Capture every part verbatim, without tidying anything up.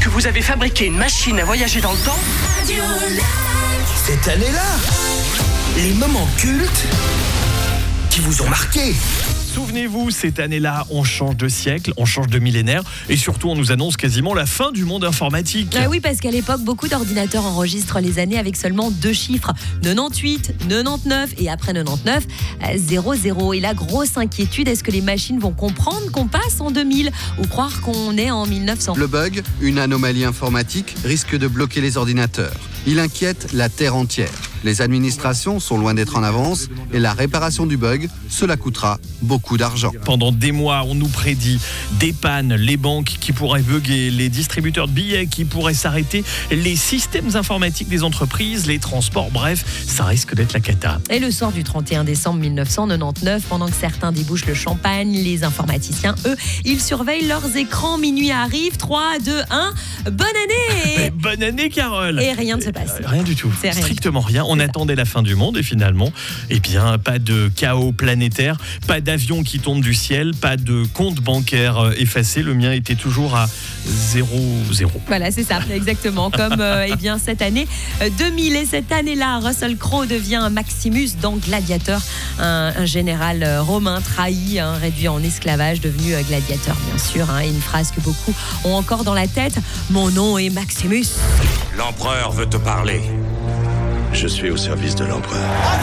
que vous avez fabriqué une machine à voyager dans le temps. Cette année-là, les moments cultes qui vous ont marqué. Souvenez-vous, cette année-là, on change de siècle, on change de millénaire et surtout on nous annonce quasiment la fin du monde informatique. Ah oui, parce qu'à l'époque, beaucoup d'ordinateurs enregistrent les années avec seulement deux chiffres, quatre-vingt-dix-huit, quatre-vingt-dix-neuf et après quatre-vingt-dix-neuf, zéro zéro. Et la grosse inquiétude, est-ce que les machines vont comprendre qu'on passe en deux mille ou croire qu'on est en mille neuf cents? Le bug, une anomalie informatique, risque de bloquer les ordinateurs. Il inquiète la Terre entière. Les administrations sont loin d'être en avance et la réparation du bug, cela coûtera beaucoup d'argent. Pendant des mois, on nous prédit des pannes, les banques qui pourraient bugger, les distributeurs de billets qui pourraient s'arrêter, les systèmes informatiques des entreprises, les transports, bref, ça risque d'être la cata. Et le soir du trente et un décembre mille neuf cent quatre-vingt-dix-neuf, pendant que certains débouchent le champagne, les informaticiens, eux, ils surveillent leurs écrans. Minuit arrive, trois, deux, un, bonne année! Et bonne année, Carole! Et rien ne se passe. Rien du tout, C'est rien. strictement rien. On attendait la fin du monde et finalement, eh bien, pas de chaos planétaire, pas d'avion qui tombe du ciel, pas de compte bancaire effacé. Le mien était toujours à zéro zéro. Voilà, c'est ça, exactement. Comme euh, eh bien, cette année euh, deux mille. Et cette année-là, Russell Crowe devient Maximus dans Gladiator, un, un général euh, romain trahi, hein, réduit en esclavage, devenu euh, gladiateur, bien sûr. Hein, et une phrase que beaucoup ont encore dans la tête: mon nom est Maximus. L'empereur veut te parler. Je suis au service de l'empereur.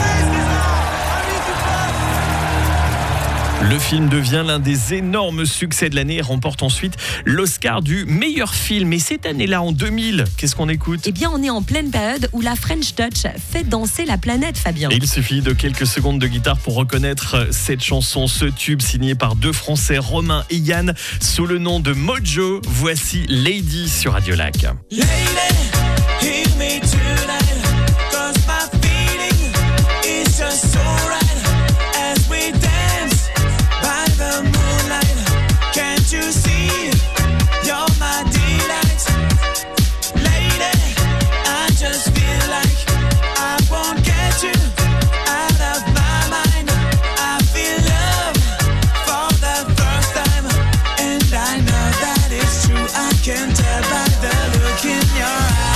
Le film devient l'un des énormes succès de l'année et remporte ensuite l'Oscar du meilleur film. Et cette année-là, en deux mille, qu'est-ce qu'on écoute ? Eh bien, on est en pleine période où la French Touch fait danser la planète, Fabien. Et il suffit de quelques secondes de guitare pour reconnaître cette chanson, ce tube signé par deux Français, Romain et Yann, sous le nom de Mojo. Voici Lady sur Radio Lac. Lady, hear me tonight, 'cause my feeling is just so right as we dance by the moonlight. Can't you see? You're my delight. Lady, I just feel like I won't get you out of my mind. I feel love for the first time, and I know that it's true. I can tell by the look in your eyes.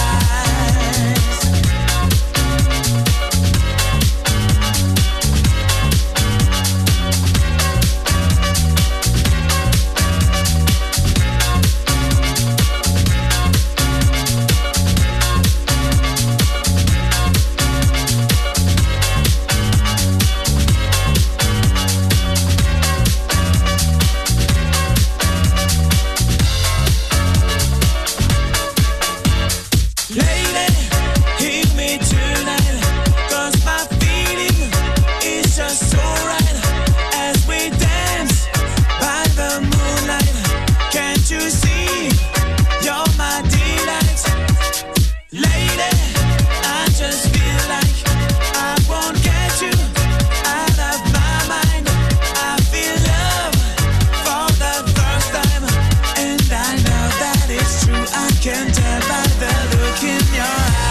Lady, hear me tonight, 'cause my feeling is just so right as we dance by the moonlight. Can't you see? You're my delight. Lady, I just feel like I won't get you out of my mind. I feel love for the first time, and I know that it's true. I can tell by the look in your eyes.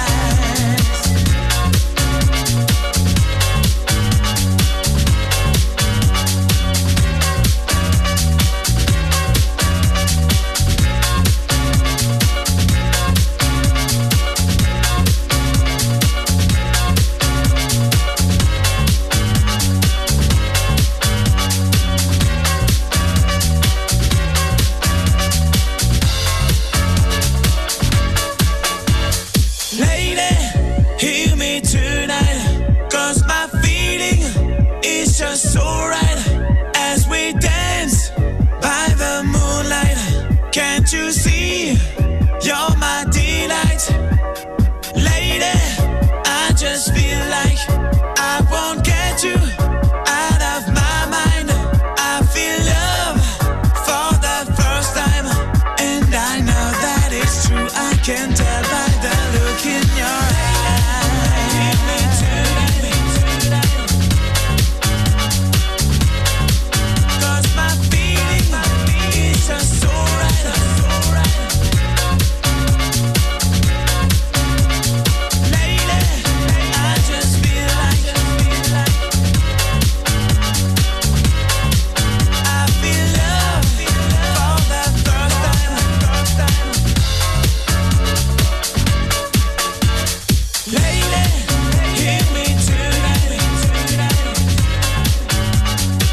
Lady, hear me tonight, 'cause my feeling is just so right as we dance by the moonlight. Can't you see?